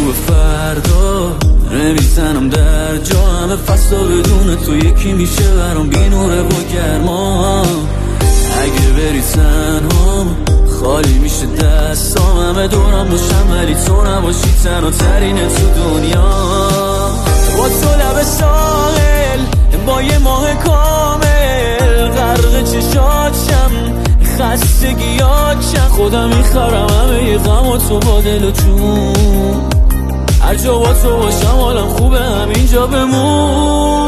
به فردا نمیزنم در جا، همه فصلا بدون تو یکی میشه برام بی نوره و گرما. اگه بری تنها خالی میشه دستام، همه دورم باشم ولی تو نباشی تنها ترینه تو دنیا. با تو لب ساحل با یه ماه کامل غرق چشاتشم، خستگیاتشم خودم میخرم همه ی غم و تو با دل و جون. هر جا با تو باشم حالم خوبه، همینجا بمون.